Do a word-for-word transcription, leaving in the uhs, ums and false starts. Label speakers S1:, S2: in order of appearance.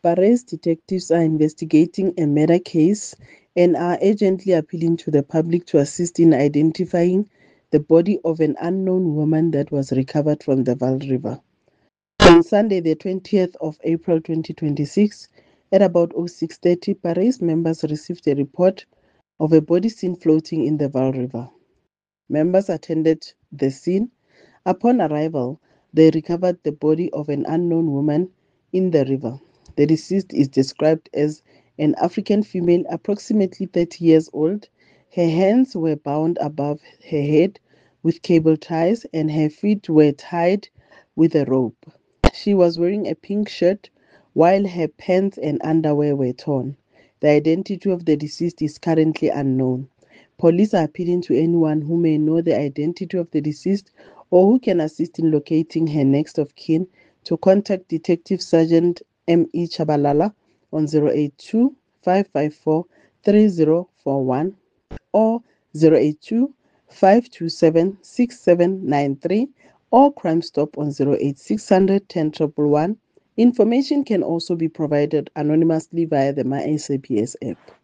S1: Parys detectives are investigating a murder case and are urgently appealing to the public to assist in identifying the body of an unknown woman that was recovered from the Vaal River. On Sunday, the twentieth of April twenty twenty-six, at about oh six thirty, Parys members received a report of a body seen floating in the Vaal River. Members attended the scene. Upon arrival, they recovered the body of an unknown woman in the river. The deceased is described as an African female, approximately thirty years old. Her hands were bound above her head with cable ties, and her feet were tied with a rope. She was wearing a pink shirt, while her pants and underwear were torn. The identity of the deceased is currently unknown. Police are appealing to anyone who may know the identity of the deceased or who can assist in locating her next of kin to contact Detective Sergeant M E Chabalala on zero eight two, five five four, three zero four one or zero eight two, five two seven, six seven nine three or Crime Stop on zero eight six hundred, ten one one one. Information can also be provided anonymously via the MySAPS app.